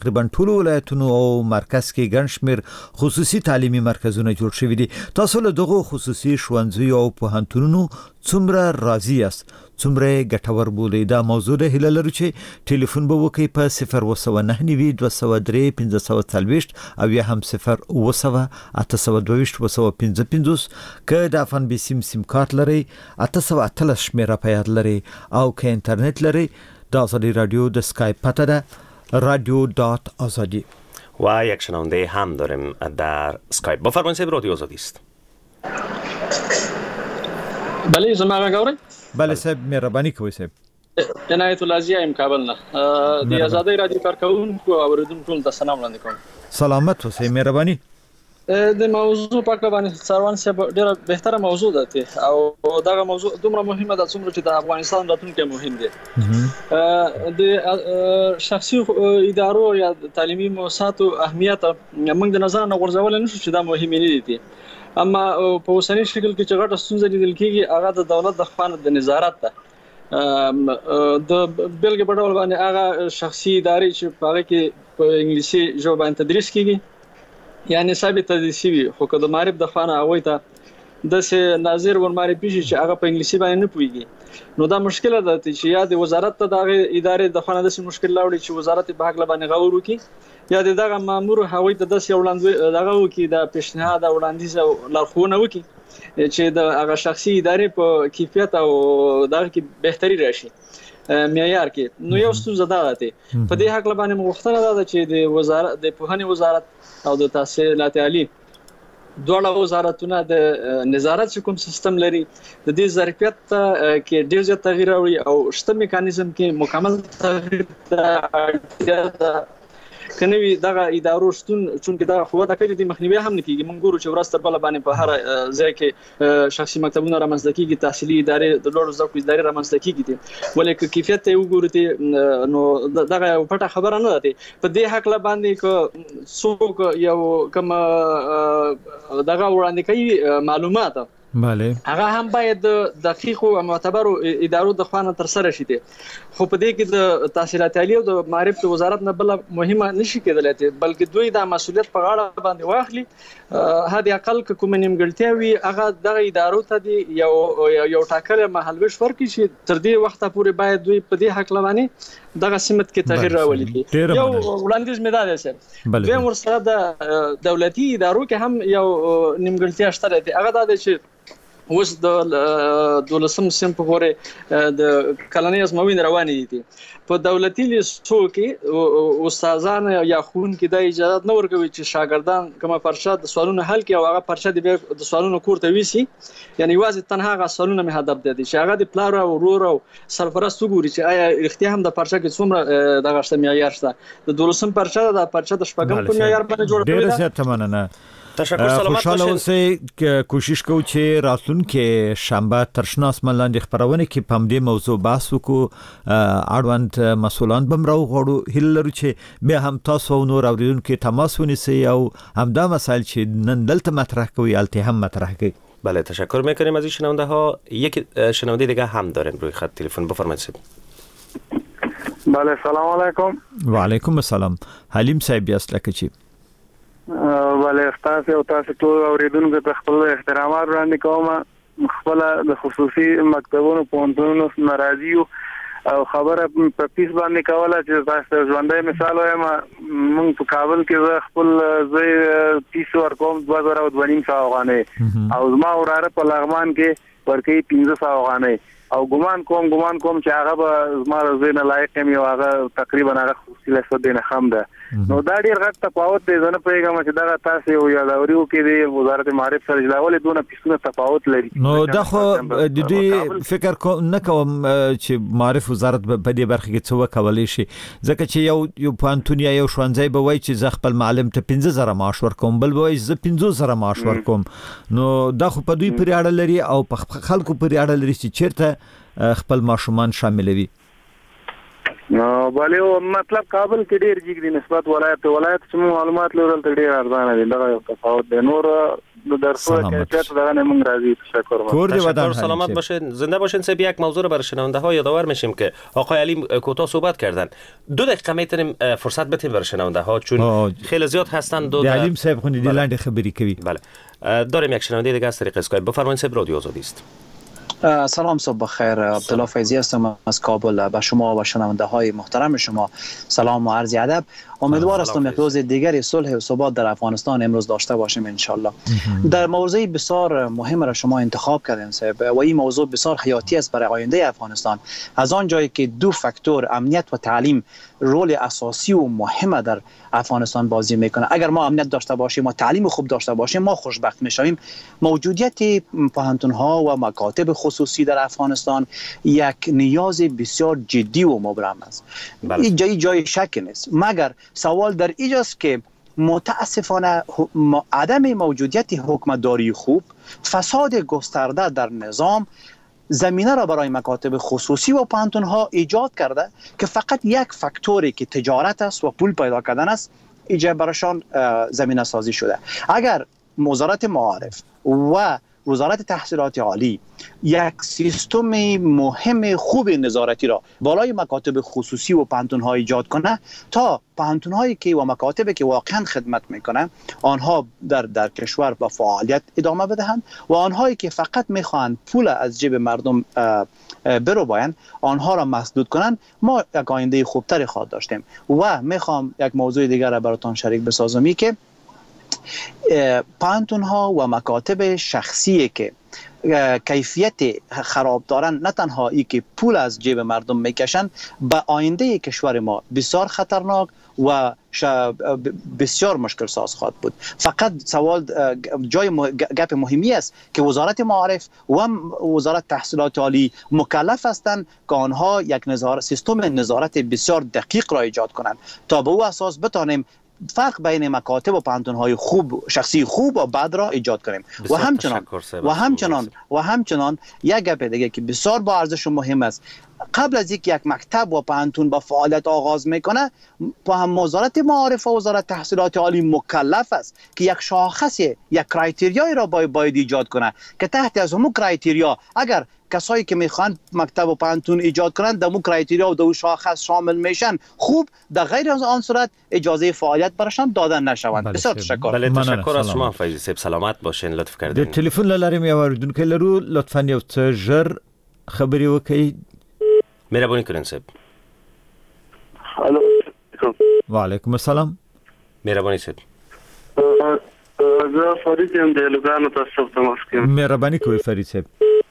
تقریبا ټول ولایتونو او مرکز کې ګڼ شمېر خصوصي تعلیمي مرکزونه جوړ شوي دي. تاسو له دغه خصوصي ښوونځیو او پوهنتونونو څومره راضي یاست؟ څومره ګټور بولئ؟ دا موضوع ده هیله لرو چې ټلیفون به وکړئ په 0299240 او یا هم 080822555 که د افغان بي سیم کارت لرئ 813 شمیره په یاد لرئ او که انټرنیټ لرئ د آزادی رادیو د اسکایپ پته ده radio.azadi. و یک شنونده هم داریم در اسکایپ. بفرمایید صاحب، رادیو آزادی است. بله زما غاوري. بله صاحب مهرباني کوئ صاحب. عنایت الله زی ام کابل نه. د آزادی رادیو کارکونکو اوریدونکو ته سلام وړاندې کوم. سلامت اوسئ، مهرباني. د موضوع په اړه باندې څاروان صاحب ډیره بهتره موضوع ده او دا موضوع دومره مهمه ده څومره چې د افغانستان راتلونکی مهم دی. د شخصي ادارو یا تعلیمي مؤسساتو اهمیت موږ د نظر نه غورځول نه شو چې دا مهم نه دي، اما په اوسنۍ شکل کې چې غټه ستونزه لیدل کېږي هغه د دولت د خوا د نظارت ده. د بلګ په ډول باندې هغه شخصي ادارې چې په هغه کې په انګلیسي ژبه باندې تدریس کیږي یعنی ثابت تدریسي وي، خو که د معرف د خانه هغه ته د ناظر ور معرفي شي چې هغه په انګلیسي باندې نه پويږي، نو دا مشکله ده چې یا د وزارت ته د ادارې د خانه د مشکل لاوړي چې وزارت په حق باندې غور وکړي یا دغه مامور هغه ته د وړاندې دغه وکړي د پیشنهاد وړاندیز او لارښوونه وکړي چې د هغه شخصي ادارې په کیفیت او دغه کې بهتري راشي معیار کې. نو یو څه زده ده په دې حق باندې مغوښتنه ده چې د وزارت د پوهنې وزارت او د تحصیلات عالی دواړه وزارتونه د نظارت کوم سیستم لري د دې ظرفیت کې ډېر زیات تغییر راوړي او شته میکانیزم کې مکمل تغییر ده. کنوي دغه ادارو شتون چې دا خو دا کوي د مخنیوي هم نه کیږي. موږ ګورو چې ورځ تر بل باندې په هر ځای کې شخصي مکتبونه رامنځته کیږي، تحصیلي ادارې د لوړو زده کړو ادارې رامنځته کیږي، ولکه کیفیت ته وګورئ نو دغه پټه خبره نه ده. په دې حق باندې کو څوک یو کوم دغه وړاندې کوي معلومات بله هغه هم باید دقیق او معتبر ادارو د خوانه تر سره شي. خو په دې کې د تحصیلات عالی او د معرف وزارت نه بل مهمه نشي کېدلای، بلکې دوی د مسؤلیت په غاړه باندې واخلي. هدي اقل کوم نیمګړتیا وي هغه د ادارو ته دی یو ټاکل محلوش ورکړي چې تر دې وخته پورې باید دوی په دې حق لواني دغه سمت کې تغیر راولي. یو وړاندیز مې دا ده دوی ورسره د دولتي ادارو کې هم یو نیمګړتیا شته ده. هغه دا ده چې اوس د 12 سم په پورې د کلنۍ ازموینې روانې دي. په دولتي لیسو کې استادان یا خون کې د اجازه نه ورکوي چې شاګردان کومه پرچه د سوالونو حل کړي او هغه پرچه د سوالونو کورته ویسي، یعنی واځي تنها هغه سوالونه مه هدف دي چې هغه د پلار او ورور او سرپرست وګوري چې آیا اختیار هم د پرچه کې څومره دغه شته معیار شته. د 12 پرچه د پرچه د شپږم په معیار باندې جوړ کړی. ډېر زیات مننه. تشکر. سلامت خوشاله اوسئ. کوشش کوو چې راتلونکي شنبه تر شناس ملاندې خبرونه کې په دې موضوع بحث وکړو. اړوند مسولان بم راوغواړو. هیله لرو چې بیا هم تاسو او نور اوریدونکو تماس ونیسئ او همدا مسائل چې نن دلته مطرح کوي الته هم مطرح کړئ. بله تشکر میکنیم از این شنونده ها. یک شنونده دیگه هم داریم روی خط تلفن. بفرمایید. بله سلام علیکم. و علیکم السلام. حلیم صاحب یاست لکه چی؟ بله تاسو او تاسو ټول اوریدونکو ته خپل احترامات وړاندې کوم. خپل د خصوصي مکتبونو پوهنتونونو ناراضي او خبره په پیس باندې کوله چې تاسو ژوندۍ مثال وایم. موږ په کابل کې خپل ځای پیس ورکوم 2002 افغانۍ او زما وراره په لغمان کې ورکې 1500 افغانۍ او ګمان کوم چې هغه به زما ځای نه لایق هم یو هغه تقریبا هغه خصوصي لسه دینه خام ده. نو دا ډیر غټ تفاوت دی. زه نه پوهیږم چې دا تاسو یو یادوري کې دی وزارت معرف سره جلاول دونه پیسونه تفاوت لري. نو دا خو د دې فکر نه کوم چې معرف وزارت په دې برخه کې څه وکولای شي، ځکه چې یو پوهنتون یا یو ښوونځی به وایي چې زه خپل معلم ته 15000 معاش ورکوم، بل به وایي زه 50000 معاش ورکوم. نو دا خو په دوی پورې اړه لري او په خلکو پورې اړه لري چې چیرته خپل ماشومان شاملوي. نو بله مطلب کابل کې ډیر جګ دي نسبت ولایت چې معلومات لرل ډیر ارزانه دي. دا یو تفاوت دی. نور در صورت کیفیت دارن من راضی. تشکر. سلامت باشین، زنده باشین. سب یک موضوع رو برای شنونده ها یادآور میشیم که آقای علی کوتاه صحبت کردن. 2 دقیقه میتونیم فرصت بدیم برای شنونده ها چون خیلی زیاد هستن. علیم صاحب خونی دیلند خبری کوي. بله داریم یک شنونده دیگه از طریق اسکایپ. بفرمایید صاحب، رادیو آزادی است. سلام، صبح بخیر. عبدالله فیضی هستم از کابل. به شما و شنونده های محترم شما سلام و عرض ادب. امیدوار هستم یک روز دیگری صلح و ثبات در افغانستان امروز داشته باشیم ان شاء الله. در موضوع بسیار مهم را شما انتخاب کردین صاحب و این موضوع بسیار حیاتی است برای آینده افغانستان. از آن جایی که 2 فاکتور امنیت و تعلیم رول اساسی و مهم در افغانستان بازی میکنه. اگر ما امنیت داشته باشیم و تعلیم خوب داشته باشیم ما خوشبخت میشویم. موجودیت پوهنتون ها و مکاتب خصوصی در افغانستان یک نیاز بسیار جدی و مبرم است. این جای شک نیست، مگر سوال در اینجاست که متاسفانه عدم موجودیت حکمتداری خوب، فساد گسترده در نظام زمینه را برای مکاتب خصوصی و پوهنتون ها ایجاد کرده که فقط یک فاکتوری که تجارت است و پول پیدا کردن است ایجاد برایشان زمینه سازی شده. اگر وزارت معارف و وزارت تحصیلات عالی یک سیستم مهم خوب نظارتی را بالای مکاتب خصوصی و پوهنتون ها ایجاد کنه تا پوهنتون هایی که و مکاتبی که واقعا خدمت میکنه آنها در کشور با فعالیت ادامه بدهند و آنهایی که فقط میخواهند پول از جیب مردم برو باین آنها را مسدود کنند، ما یک آینده خوبتری خواهد داشتیم. و میخوام یک موضوع دیگر را براتون شریک بسازم که پوهنتون ها و مکاتب شخصی که کیفیت خراب دارن، نه تنها ای که پول از جیب مردم میکشن، به آینده کشور ما بسیار خطرناک و بسیار مشکل ساز خواهد بود. فقط سوال گپ مهمی است که وزارت معارف و وزارت تحصیلات عالی مکلف هستند که آنها یک سیستم نظارت بسیار دقیق را ایجاد کنند تا به او اساس بتانیم فرق بین مکاتب و پوهنتون‌های خوب شخصی خوب و بد را ایجاد کنیم. و همچنان یک گپ دیگه که بسیار با ارزش و مهم است، قبل از یک مکتب و پوهنتون با فعالیت آغاز میکنه وزارت معارف و وزارت تحصیلات عالی مکلف است که یک شاخص یک کرایتریایی را باید ایجاد کنه که تحت از همون کرایتریا اگر کسایی که میخوان مکتب و پوهنتون ایجاد کنند در مو کرایتریا و دو شاخص شامل میشن، خوب در غیر از آن صورت اجازه فعالیت براشان دادن نشوند. بسیار تشکر. بله تشکر از شما فیضی صاحب، سلامت باشین. لطف کردین. د ټلیفون لارې مې اوریدونکو لرو، لطفا یو څه ژر خبري وکړئ. مهرباني کړئ صاحب. الو وعلیکم السلام. مهرباني صاحب. زه فرید یم د لوګانو تاسو ته تماس کوم. مهرباني کوئ فرید صاحب.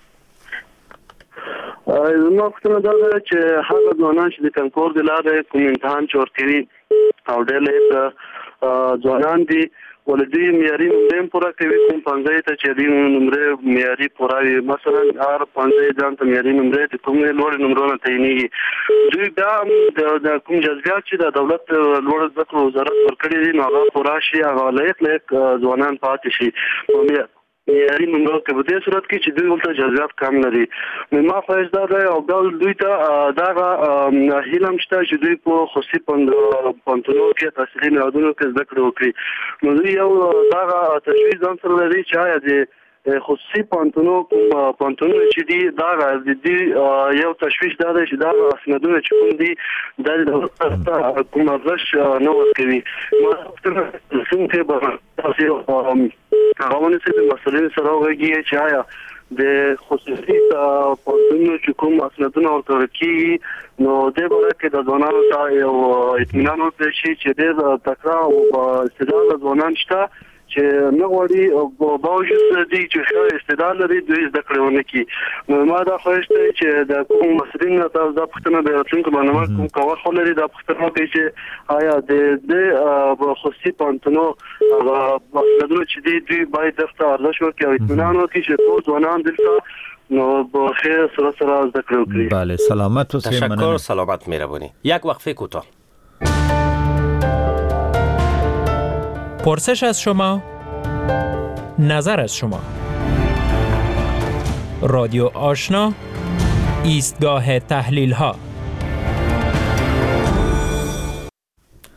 زما پوښتنه دا ده چې هغه ځوانان چې د کنکور د لارې کوم امتحان جوړ کوي او ډېر ځوانان دي ولدي معیاري نمرې پوره کوي، کوم پنځه ته چې د نمرې معیاري پوره وي، مثلا هر پنځه ځان ته معیاري نمرې د کوم لوړ نمرونو تعینېږي، دوی بیا د کوم جذبات چې د دولت لوړ زده کړو وزارت ورکړي دي نو هغه پوره شي، هغه لایق ځوانان پاتې شي. معیاري نمرو کې په دې صورت کې چې دوی ولته جذبات کم لري، نو ما خواهش دا ده او دوی ته دغه هیله هم شته چې دوی په خصوصي پوهنتونونو کې تحصیلي نهادونو کې زده کړې وکړي. نو دوی یو دغه تشویش ځان سره لري چې آیا د خصوصي پوهنتونونو چې دي دغه یو تشویش دا دی چې دغه اسنادونه چې کوم دي دا د دولت کوم ارزښت نه ورکوي. ما څنګه به تاسو هغه چې د مسؤلینو سره وګورئ چې آیا د خصوصي پوهنتونونو چې کوم اسنادونه ورکول کېږي نو د باره کې د ځوانانو ته یو اطمینان ورکړل شي چې ډېر تکړه او استعداد ځوانان شته چې نه غواړي او باوجود دې چې ښه استعداد لري دوی زده کړې ونه کړي. نو ما دا خواهش دی چې د کوم مسؤلینو ته دا پوښتنه د راتلونکي برنامه کوم کول خو لري دا پوښتنه وکړي چې آیا د خصوصي پوهنتونونو مسؤلینو چې دوی باید دغه ارزښت ورکړي او اطمینان ورکړي چې ټول ځوانان دلته نو با خیر سره زده کړې وکړي. بله سلامت و تشکر. سلامت. مهربانی. یک وقفه کوتاه. پرسش از شما، نظر از شما. رادیو آشنا، ایستگاه تحلیل ها.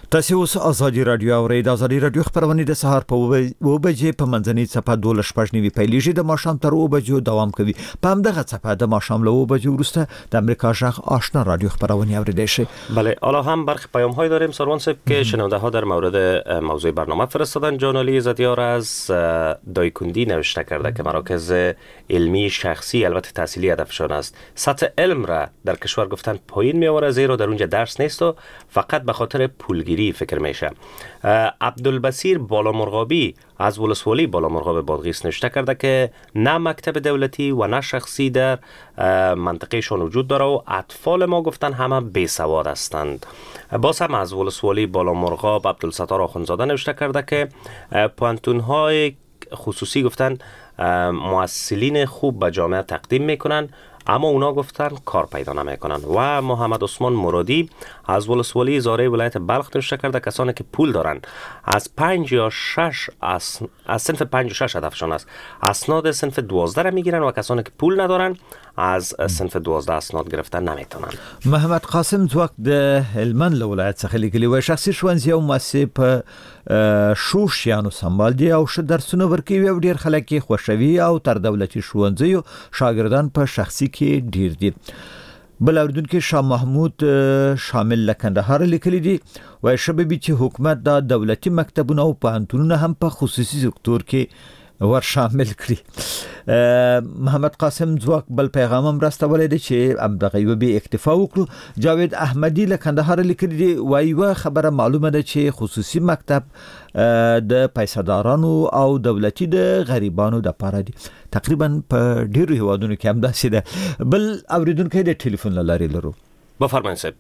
تاسو اوس ازادي رادیو اورئ. د ازادي رادیو خبرونه د سهار په 2 بجې په منځنۍ صفه 12:15 پیلېږي د ماښام تر 2 بجو دوام کوي. په همدغه صفه د ماښام له 2 بجو وروسته د امریکا جغ آشنا رادیو خبرونه اوریدئ شي. بله، حالا هم برخی پیام‌های داریم سروان صاحب که شنونده‌ها در مورد موضوع برنامه فرستادن. جان علی عزتیار از دایکندی نوشته کرده که مراکز علمی شخصی البته تحصیلی هدفشان است. سطح علم را در کشور گفتن پایین می‌آوره زیرا در اونجا درس نیست و فقط به خاطر پولگیری فکر میشه. عبدالبصیر بالامرغابی از ولسوالی بالامرغاب بادغیس نوشته کرده که نه مکتب دولتی و نه شخصی در منطقه شان وجود داره و اطفال ما گفتن همه بی سواد هستند. باز هم از ولسوالی بالامرغاب عبدالستار آخوندزاده نوشته کرده که پانتون‌های خصوصی گفتن مؤثرین خوب به جامعه تقدیم میکنن اما اونا گفتن کار پیدا نمیکنن. و محمد عثمان مرادی از ولسوالی زاره ولایت بلخ نوشته کرده کسانی که پول دارن از 5 یا 6 از صنف 5 و 6 هدفشان است اسناد صنف 12 را میگیرن و کسانی که پول ندارن از صنف 12 اسناد گرفتن نمیتونن. محمد قاسم زوک د هلمند ولایت څخه لیکلی و شخصي ښوونځي او مؤسسې په شوشیانو سمبال دي او ش درسونه ورکوي او ډیر خلک یې خوشوي او تر دولتي ښوونځیو شاګردان په شخصي کې ډیر دي. بل اوریدونکو شاه محمود شامل لکندهار لیکلی دي و شببي چې حکومت د دولتي مکتبونو او پوهنتونونو هم په خصوصي سکتور کې ور شامل کړي. محمد قاسم زوک بل پیغام هم راستولی دی چې امدغه یو به اکتفا وکړو. جاوید احمدی له کندهار لیکلی دی وایي خبره معلومه ده چې خصوصي مکتب د پیسادارانو او دولتي د غریبانو د پاره دي. تقریبا په ډیرو هیوادونو کې هم داسې ده. بل اوریدونکو د ټلیفون لاري لرو. بفرمایئ صاحب.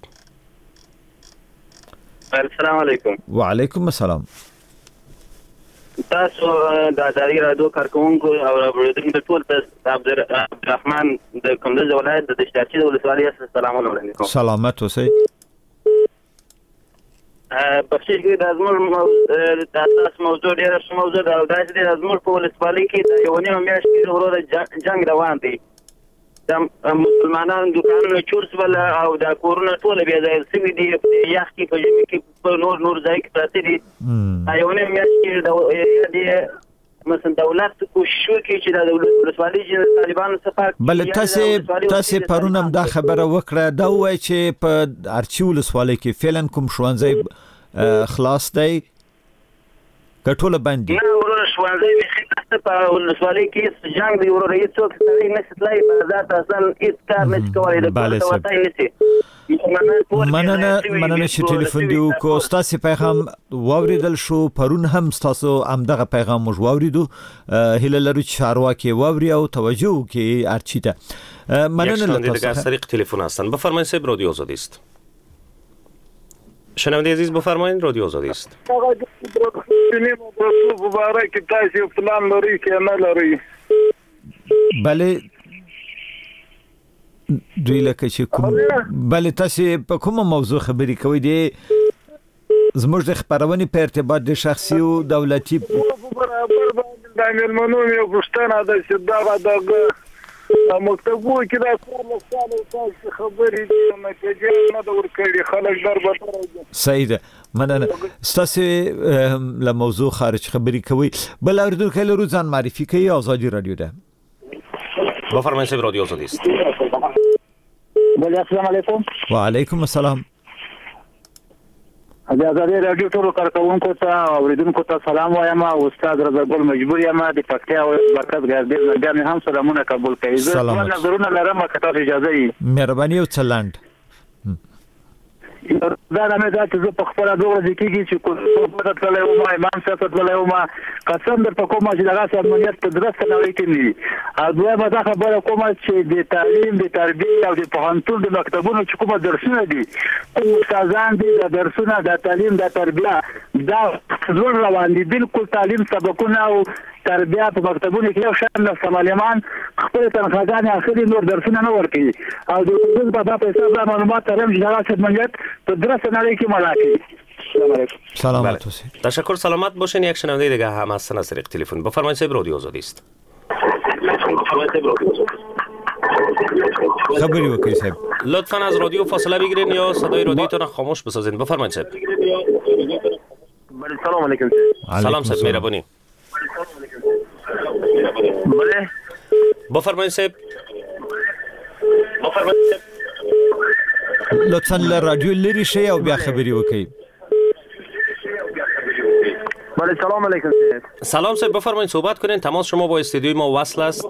السلام علیکم. وعلیکم السلام. تاسو د ازادي رادیو کارکونکو او اوریدونکو ټول ته عبدالرحمن د کندز ولایت د دشتاچي ولسوالۍ السلام علیکم. سلامت اوسئ. بخښئ د ازمر تاسو موضوع ډیره ښه موضوع ده او داسې د ازمر په ولسوالۍ کې د یو نیمه میاشت کې وروره جنگ روان دی. د مسلمانانو دوکانونه چور شول او د کورونه ټول بیا ځای سوي دي یخ کې په ژمي کې په نور ځای کې پراته دي. یو نیمه میاشت کې د مثلا دولت کوشش وکړي چې د ولسوالۍ طالبانو څخه بل تاسو پرون هم دا خبره وکړه دا وایي چې په ارچي ولسوالۍ کې فعلا کوم ښوونځی خلاص دی کټوله باندې نه ورور ښوونځی په ولسوالۍ کې جنگ دی ورور هیڅ څوک نه ستلای په ذات اصل هیڅ کار نشي کولای د وطن نشي. مننه چې ټلیفون دی کو تاسو پیغام واوریدل شو. پرون هم تاسو همدغه پیغام موږ واوریدو. هله لرو چې چارواکي واوري او توجه وکړي ارچی ته. مننه له تاسو از طریق تلفن هستن. بفرمایید صاحب رادیو آزادی است. شنونده عزیز بفرمایید رادیو آزادی است. مبارک تاسو پلان لري که نه لري؟ بله دوی لکه چې کوم بله تاسو په کومه موضوع خبرې کوي دي زموږ د خبرونې په ارتباط د شخصي او دولتي برابر باندې د ملمنو یو پښتنه د صداغه د مکتبو کې دا څومره تاسو خبرې نه کېږي نه د ورکړي خلک دربار صحیح ده. مننه تاسو له موضوع خارج خبرې کوي. بل اوریدونکو له روزان معرفي کوي ازادي رادیو ده. بفرمایئ صاحب رادیو آزادی است. السلام علیکم. وعلیکم السلام. د ازادي رادیو ټول کارکونکو ته اوریدونکو ته سلام وایم. استاد رضا ګل مجبور یم د پکتیا او مرکز ګردې بیا هم سلامونه قبول کړئ. زه نظرونه لرم که تاسو اجازه یې. مهرباني او چلند دا نه دا چې زه په خپل دغه ځکیږي چې کوم څه تللی و ما امام صاحب تللی و ما قسم در په کومه چې دغه امنیت په درسته نړۍ کې نه او دویمه دا خبره کومه چې د تعلیم د تربیې او د پوهنتون د مکتبونو چې کومه درسونه دي کوم استادان دي د درسونه د تعلیم د تربیه دا ټول روان دي. بالکل تعلیم سبقونه او تربیه په مکتبونو کې یو شان د معلمان خپل تنخواګانې اخلي نور درسونه نه ورکوي او د حکومت په حساب معلومات ترم چې دغه خدمت په درسته نړۍ کې ملاقات. سلام علیکم. سلامت باشید. تشکر سلامت باشین. یک شنونده دیگه هم هستن از طریق تلفن. بفرمایید صاحب رادیو آزادی است. خبری وکړئ صاحب. لطفاً از رادیو فاصله بگیرین یا صدای رادیوتون را خاموش بسازین. بفرمایید صاحب. بله سلام علیکم. سلام صاحب مهربانی. بله بفرمایید صاحب. لطفا له رادیو لري شي او بیا خبري وکړئ. بله سلام علیکم. سلام صاحب بفرمایید صحبت کنین. تماس شما با استودیوی ما وصل است.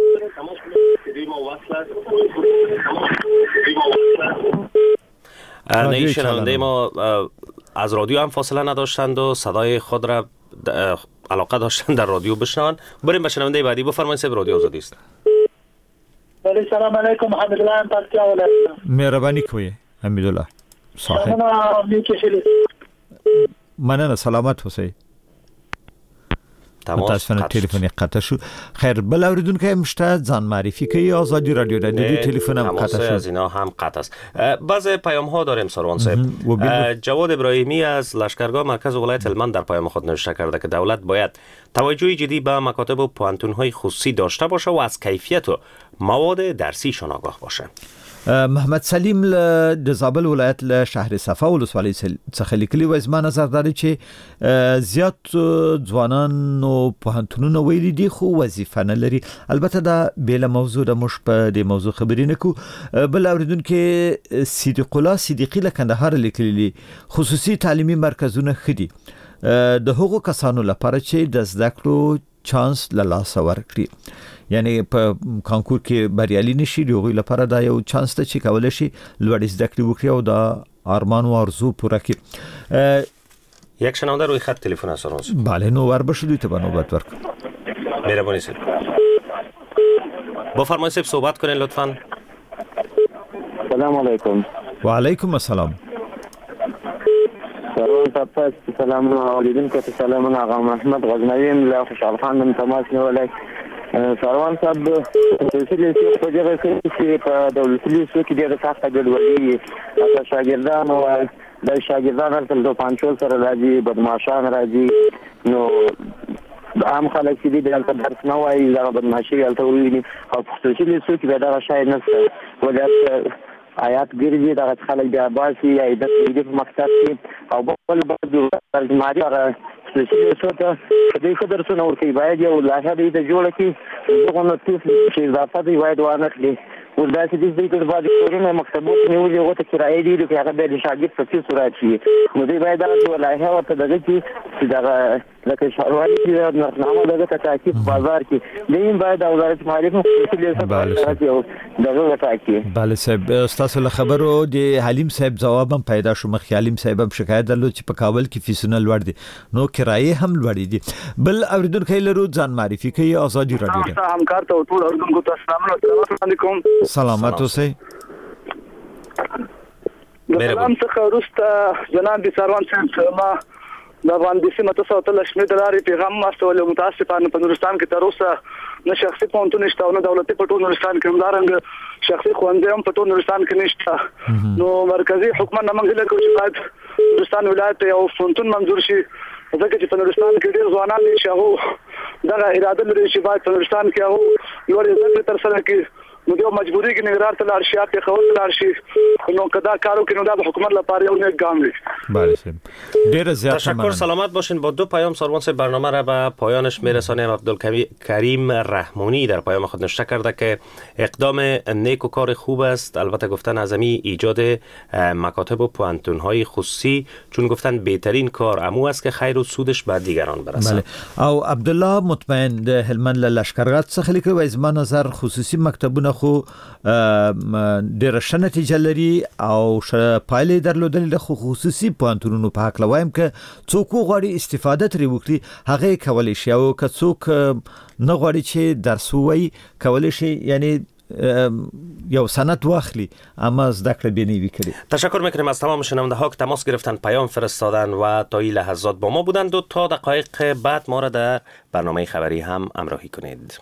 نه شنونده ما از رادیو هم فاصله نداشتند و صدای خود را علاقه داشتن در رادیو بشنوند. بریم به شنونده بعدی. بفرمایید صاحب رادیو آزادی است. بله سلام علیکم حمیدالله پکتیا ولایت. مهربانی کوی حمیدالله صاحب. مننه سلامت اوسئ. متاسفانه تلفن قطع شو. خیر بل اوریدونکو مشته ځان معرفی کوي. آزادی رادیو د تلفن هم قطع شو. از اینا هم قطع است. بعضی پیام ها داریم سروان صاحب. جواد ابراهیمی از لشکرگاه مرکز ولایت هلمند در پیام خود نوشته کرده که دولت باید توجه جدی به مکاتب و پوهنتون های خصوصی داشته باشه و از کیفیت و مواد درسیشان آگاه باشه. محمد سلیم د زابل ولایت له شهر صفا ولسوالۍ څخه لیکلي و زما نظر دی چې زیات ځوانان او پوهنتونونه ویلي دي خو وظیفه نه لري. البته دا بیل موضوع د مش په د موضوع خبرې نه کو. بل اوریدونکو صدیق الله صدیقی له کندهار لیکلي خصوصي تعلیمي مرکزونه خدي د هغو کسانو لپاره چې د زده کړو چانس له لاسه ورکړي. یعنی په کانکور کې بریالي نشي دوی لپاره دا یو چانس ته چې کولای شي لوړ زده کړې وکړي او دا ارمان او ارزو پوره کړي. یک شنونده روی خط تلفن است سروان صاحب. بله نو ور بشه دوی ته نوبت ورک. مهربانی صاحب. بفرمایید صاحب صحبت کنین لطفاً. سلام علیکم. و علیکم السلام. سلام اولیدونکو ته سلام. آقا محمد غزنوی له خوشحال خان تماس نیولای. سروان صاحب سلسله په دغه کې په دولتي لیسو کې ډېر سخت ګډوډي او شاګردان او د شاګردانو تل په پنځول سره راځي بدمعشان راځي. نو عام خلک چې دلته درس نه وایي دا بدمعشي الته ویني او په خصوصي لیسو کې دا شاید نه ولې آیات ګرځي دا خلک بیا باسي یا د دې په مکتب کې او بل د ترجماري هغه خصوصي لیسو ته د دې درسونه ورکوي. باید یو لایحه دې ته جوړه کړي دغه نو چې اضافه دی باید وانه کړي. ولدا چې دې د بعض کورونه مکتبونو نیولې او ته کرایې دي چې هغه د شاګرد په څیر صورت شي. نو دې باید دا لایحه ورته دغه چې دا لکه شاروالي چې نرخنامه دغه تاکید بازار کې دین باید وزارت مالیه خصوصي لیسو دغه وټاکي. بله صاحب تاسو له خبرو د حلیم صاحب جواب هم پیدا شو. مخ حلیم صاحب هم شکایت درلود چې په کابل کې فیسونه لوړ دي نو کرایې هم لوړ دي. بل اوریدونکو لرو ځان معرفي کوي. آزادی رادیو ته همکار ته ټول اوریدونکو ته السلام علیکم. سلامات اوسئ. سلام څخه وروسته جناب سروان صاحب ما د باندې سیمه ته سوتل شمه د لارې پیغام واستول. متاسفانه په نورستان کې تر اوسه نه شخصي پونتون نشته او نه دولتي په ټول نورستان کې همدارنګ شخصي خوندې هم په ټول نورستان کې نشته. نو مرکزی حکومت نه منګل کوي چې باید نورستان ولایت یو پونتون منظور شي ځکه چې په نورستان کې ډېر ځوانان دي چې هغه دغه اراده لري چې باید په نورستان کې هغه لوړ زده کړې تر سره کړي. نو د مجبوري کې نګران ته لاړ شي یا په خول لاړ شي نو کدا کارو کې نو د حکومت لپاره یو نیک ګام دی. بله ډیر زیات تشکر. سلامت باشین. با دو پیام سروان صاحب برنامه را به پایانش میرسانیم. عبدالکریم رحمانی در پیام خود نوشته کرده که اقدام نیک و کار خوب است. البته گفتن اعظمی ایجاد مکاتب و پوهنتون های خصوصی چون گفتن بهترین کار امو است که خیر و سودش به دیگران برسد. بله او عبدالله مطمئن د هلمند لشکرګاه څخه لیکي و از ما نظر خصوصي مکتبونه خو ډېر ښه نتیجه لري او پایلې درلودل. له خصوصي پوهنتونونو په حق لوایم که څوک غواړي استفاده ترې وکړي هغه کولی شي او که څوک نه غواړي چې درس ووایي کولی شي یعنی یا سند واخلی اما زده کړه بینی وکړي. تشکر میکنیم از تمام شنونده ها که تماس گرفتن پیام فرستادن و تا این لحظات با ما بودند و تا دقایق بعد ما را در برنامه خبری هم همراهی کنید.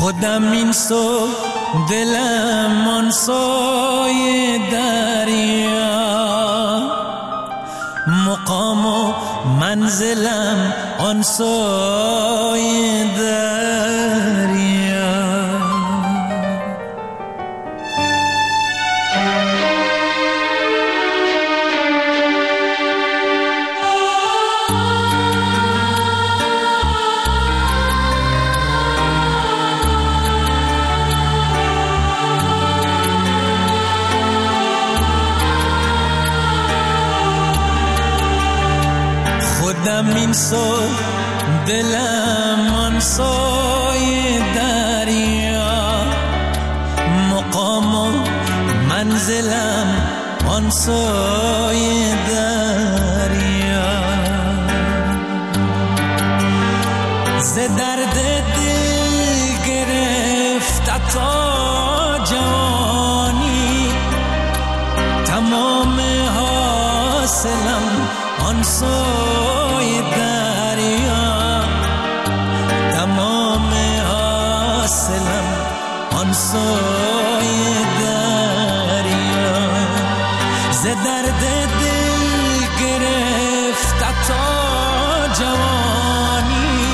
خودم این سو دلم آن سوی دریا، مقام و منزلم آن سوی دریا. خودم این سو دلم آن سوی دریا، مقام و منزلم آن سوی دریا. ز درد دل گرفت تا جوانی، تمام حاصلم آن سوی دریا، تمام حاصلم آن سوی دریا. ز درد دل گرفت تا جوانی،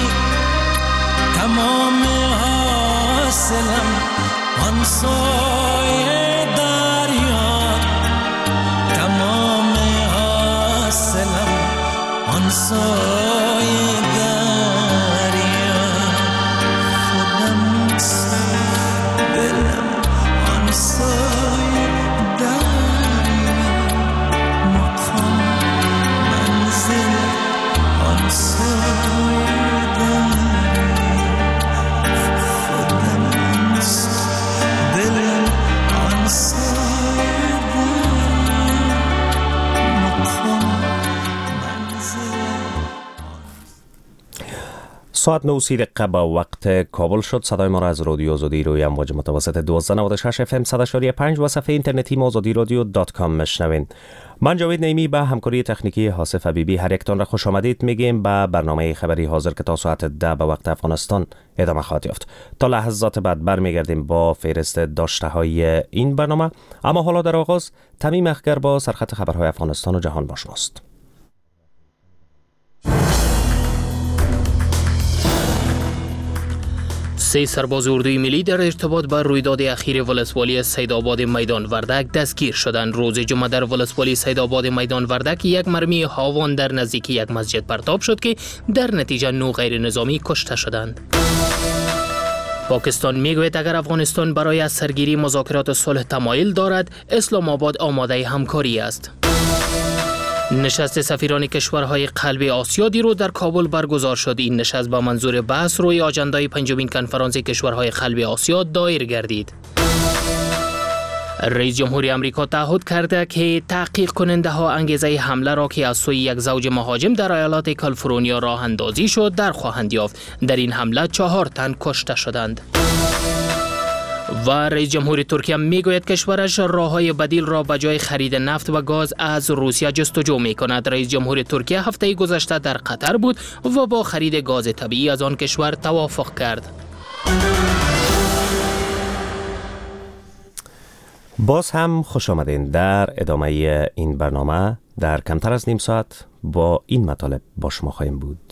تمام حاصلم آن سوی دریا، تمام حاصلم آن سوی دریا. خودم دلم آن سوی دریا، مقام منزل آن سوی دریا. خودم دلم آن سوی دریا، مقام ساعت 9:30 با وقت کابل شد. صدای ما را از رادیو آزادی روی امواج متوسط 1296 FM 100.5 و صفحه اینترنتی ما azadirodio.com میشنوین. من جاوید نعیمی به همکاری تکنیکی حاسف حبیبی هر یکتان را خوش آمدید میگیم به برنامه خبری حاضر که تا ساعت 10 به وقت افغانستان ادامه خواهد یافت. تا لحظات بعد برمیگردیم با فهرست داشته های این برنامه، اما حالا در آغاز تمیم اخگر با سرخط خبرهای افغانستان و جهان با شماست. 3 سرباز اردوی ملی در ارتباط با رویداد اخیر ولسوالی سیدآباد میدان وردک دستگیر شدند. روز جمعه در ولسوالی سیدآباد میدان وردک یک مرمی هاوان در نزدیکی یک مسجد پرتاب شد که در نتیجه 9 غیر نظامی کشته شدند. پاکستان میگوید اگر افغانستان برای از سرگیری مذاکرات صلح تمایل دارد، اسلام آباد آماده همکاری است. نشست سفیران کشورهای قلب آسیا دیروز در کابل برگزار شد. این نشست با منظور بحث روی آجندای 5مین کنفرانس کشورهای قلب آسیا دایر گردید. رئیس جمهوری آمریکا تعهد کرده که تحقیق کننده ها انگیزه حمله را که از سوی یک زوج مهاجم در ایالات کالیفرنیا راه اندازی شد در خواهند یافت. در این حمله 4 تن کشته شدند. و رئیس جمهوری ترکیه میگوید کشورش راههای بدیل را به جای خرید نفت و گاز از روسیه جستجو میکند. رئیس جمهوری ترکیه هفته گذشته در قطر بود و با خرید گاز طبیعی از آن کشور توافق کرد. باز هم خوش آمدین. در ادامه این برنامه در کمتر از نیم ساعت با این مطالب با شما خواهیم بود.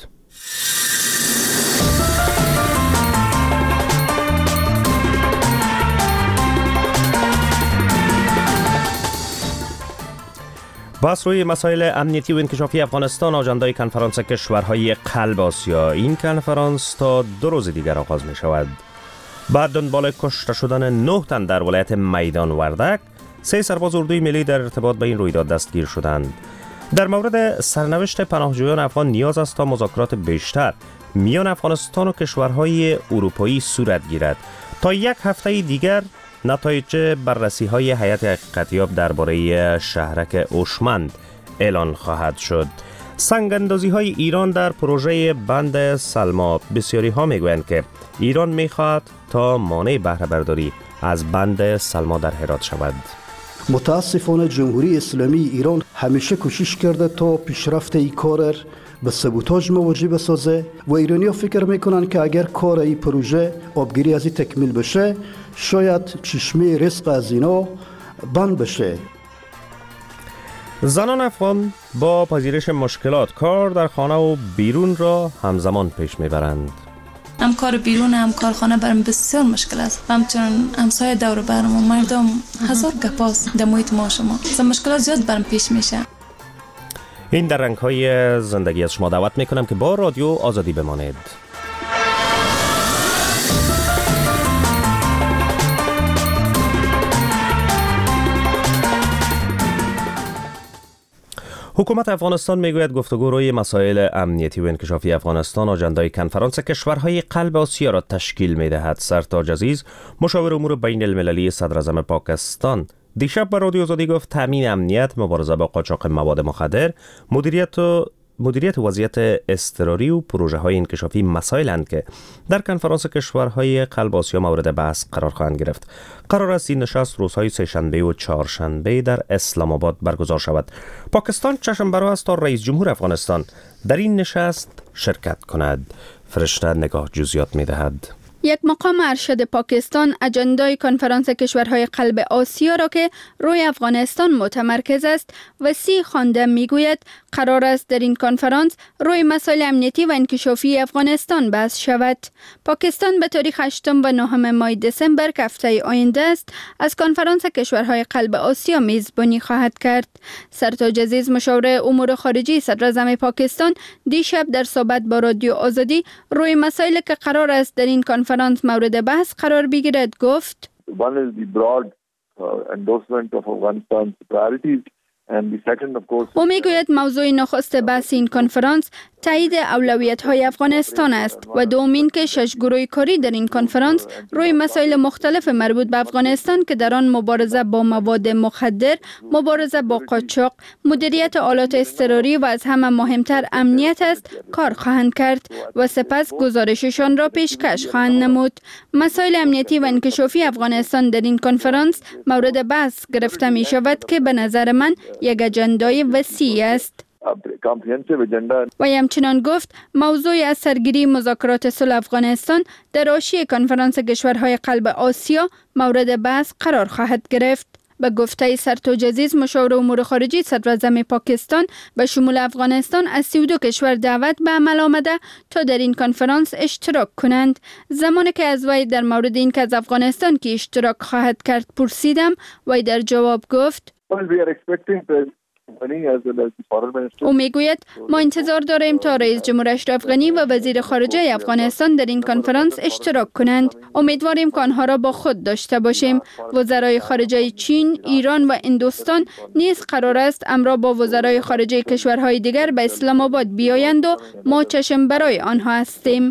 بحث روی مسائل امنیتی و انکشافی افغانستان، آجندای کنفرانس کشورهای قلب آسیا. این کنفرانس تا 2 روز دیگر آغاز می شود. بعد دنبال کشته شدن 9 تن در ولایت میدان وردک، 3 سرباز اردوی ملی در ارتباط با این رویداد دستگیر شدند. در مورد سرنوشت پناهجویان افغان نیاز است تا مذاکرات بیشتر میان افغانستان و کشورهای اروپایی صورت گیرد. تا 1 هفته دیگر نتایج بررسی‌های هیئت حقیقتیاب درباره شهرک اوشمند اعلان خواهد شد. سنگ‌اندازی‌های ایران در پروژه بند سلما. بسیاری‌ها می‌گویند که ایران می‌خواهد تا مانع بهره برداری از بند سلما در هرات شود. متاسفانه جمهوری اسلامی ایران همیشه کوشش کرده تا پیشرفت این کار به سبوتاژ مواجه بسازه و ایرانی‌ها فکر میکنن که اگر کار این پروژه آبگیری از این تکمیل بشه شاید چشمه رزق از اینا بند بشه. زنان افغان با پذیرش مشکلات کار در خانه و بیرون را همزمان پیش میبرند. هم کار بیرون هم کار خانه برام بسیار مشکل است. همچنان همسایه دور برام و مردم هزار گپاس در محیط ما شما. مشکلات زیاد برام پیش میشه. این در رنگ‌های زندگی از شما دعوت میکنم که با رادیو آزادی بمانید. حکومت افغانستان میگوید گفتگو روی مسائل امنیتی و انکشافی افغانستان آجندای کنفرانس کشورهای قلب آسیا را تشکیل میدهد. سرتاج عزیز مشاور امور بین المللی صدر اعظم پاکستان دیشب به رادیو آزادی گفت تامین امنیت، مبارزه با قاچاق مواد مخدر، مدیریت وضعیت اضطراری و پروژه های انکشافی مسائلند که در کنفرانس کشورهای قلب آسیا مورد بحث قرار خواهند گرفت. قرار است این نشست روزهای سه‌شنبه و چهارشنبه در اسلام آباد برگزار شود. پاکستان چشم برا است تا رئیس جمهور افغانستان در این نشست شرکت کند. فرشته نگاه جزئیات می‌دهد. یک مقام ارشد پاکستان اجندای کنفرانس کشورهای قلب آسیا را که روی افغانستان متمرکز است وسیع خوانده میگوید قرار است در این کنفرانس روی مسائل امنیتی و انکشافی افغانستان بحث شود. پاکستان به تاریخ 8 و 9 ماه دسامبر که هفته آینده است از کنفرانس کشورهای قلب آسیا میزبانی خواهد کرد. سرتاج عزیز مشاور امور خارجی صدر اعظم پاکستان دیشب در صحبت با رادیو آزادی روی مسائلی که قرار است در این کنفرانس مورد بحث قرار بگیرد گفت: One is the broad endorsement of Afghanistan's priorities. او میگوید موضوع نخست بحث این کنفرانس تایید اولویت‌های افغانستان است و دومین که 6 گروه کاری در این کنفرانس روی مسائل مختلف مربوط به افغانستان که در آن مبارزه با مواد مخدر، مبارزه با قاچاق، مدیریت آلات اضطراری و از همه مهمتر امنیت است کار خواهند کرد و سپس گزارششان را پیشکش خواهند نمود. مسائل امنیتی و انکشافی افغانستان در این کنفرانس مورد بحث گرفته می شود که به نظر من یک اجندای وسیع است. و همچنان گفت موضوع از سرگیری مذاکرات صلح افغانستان در حاشیه کنفرانس کشورهای قلب آسیا مورد بحث قرار خواهد گرفت. به گفته سرتاج عزیز مشاور امور خارجی صدر اعظم پاکستان به شمول افغانستان از 32 کشور دعوت به عمل آمده تا در این کنفرانس اشتراک کنند. زمانی که از وی در مورد این که از افغانستان که اشتراک خواهد کرد پرسیدم، وی در جواب گفت: او میگوید ما انتظار داریم تا رئیس جمهور اشرف غنی و وزیر خارجه افغانستان در این کنفرانس اشتراک کنند. امیدواریم که آنها را با خود داشته باشیم. وزرای خارجه چین، ایران و هندوستان نیز قرار است امرا با وزرای خارجه کشورهای دیگر به اسلام آباد بیایند و ما چشم برای آنها هستیم.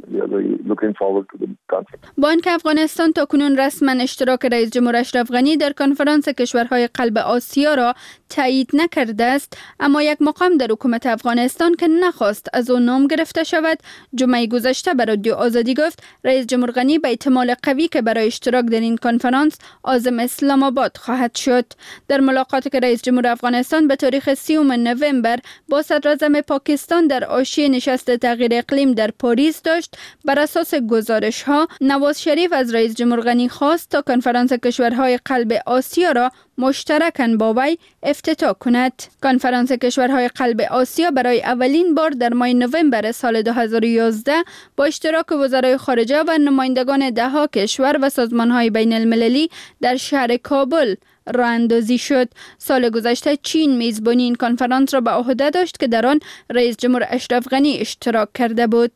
با آنکه افغانستان تاکنون رسما اشتراک رئیس جمهور اشرف غنی در کنفرانس کشورهای قلب آسیا را تایید نکرده است، اما یک مقام در حکومت افغانستان که نخواست از او نام گرفته شود جمعه گذشته به رادیو آزادی گفت رئیس جمهور غنی به احتمال قوی که برای اشتراک در این کنفرانس عازم اسلام آباد خواهد شد. در ملاقاتی که رئیس جمهور افغانستان به تاریخ 30 نوامبر با صدر اعظم پاکستان در حاشیه نشست تغییر اقلیم در پاریس داشت، بر اساس گزارش ها نواز شریف از رئیس جمهور غنی خواست تا کنفرانس کشورهای قلب آسیا را مشترکاً با وی افتتاح کند. کنفرانس کشورهای قلب آسیا برای اولین بار در ماه نوامبر سال 2011 با اشتراک وزرای خارجه و نمایندگان 10 کشور و سازمان‌های بین المللی در شهر کابل راه اندازی شد. سال گذشته چین میزبانی این کنفرانس را به عهده داشت که در آن رئیس جمهور اشرف غنی اشتراک کرده بود.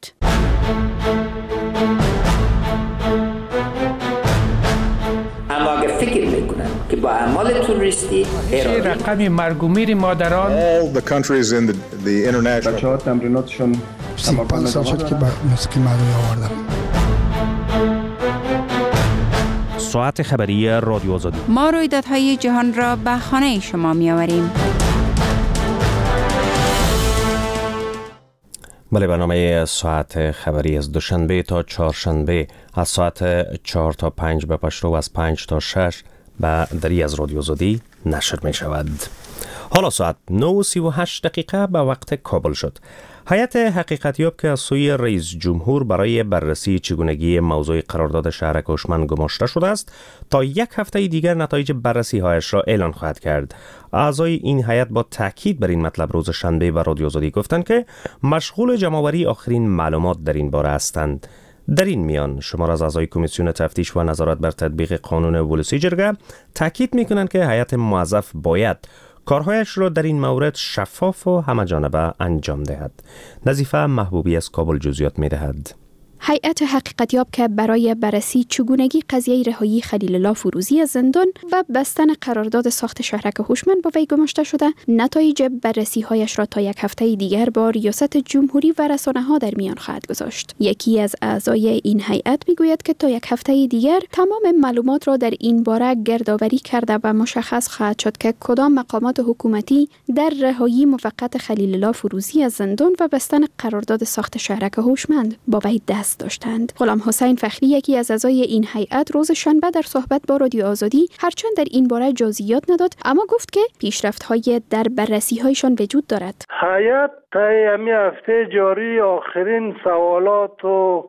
اما اگر فکر میکنن که با اعمال تروریستی رقم مرگ و میر مادران all the countries in the international بچه‌ها تمریناتشون 35 سال شد که مسکین مردمی آوردم. ساعت خبری رادیو آزادی. ما رویدادهای جهان را به خانه شما می‌آوریم. بله، برنامه ساعت خبری از دوشنبه تا چهارشنبه از ساعت 4 تا 5 به پشتو و از 5 تا 6 به دری از رادیو آزادی نشر می شود. حالا ساعت 9:38 به وقت کابل شد. هیئت حقیقتیاب که از سوی رئیس جمهور برای بررسی چگونگی موضوع قرارداد شهرک هوشمند گماشته شده است تا یک هفته دیگر نتایج بررسی هایش را اعلان خواهد کرد. اعضای این هیئت با تاکید بر این مطلب روز شنبه و رادیو آزادی گفتند که مشغول جمع‌آوری آخرین معلومات در این باره هستند. در این میان شمار از اعضای کمیسیون تفتیش و نظارت بر تطبیق قانون ولسی جرگه تاکید می‌کنند که هیئت موظف باید کارهایش را در این مورد شفاف و همه‌جانبه انجام دهد. نظیفه محبوبی از کابل جزئیات می‌دهد. هیئت حقیقتیاب که برای بررسی چگونگی قضیه رهایی خلیل الله فروزی از زندان و بستن قرارداد ساخت شهرک هوشمند با وی گماشته شده، نتایج بررسی هایش را تا یک هفته دیگر با ریاست جمهوری و رسانه ها در میان خواهد گذاشت. یکی از اعضای این هیئت میگوید که تا یک هفته دیگر تمام معلومات را در این باره گردآوری کرده و مشخص خواهد شد که کدام مقامات حکومتی در رهایی موقت خلیل الله فروزی از زندان و بستن قرارداد ساخت شهرک هوشمند با وی دست داشتند. غلام حسین فخری یکی از اعضای این هیئت روز شنبه در صحبت با رادیو آزادی هرچند در این باره جزئیات نداد، اما گفت که پیشرفت‌های در بررسی‌هایشان وجود دارد. هیئت طی همین هفته جاری آخرین سوالات و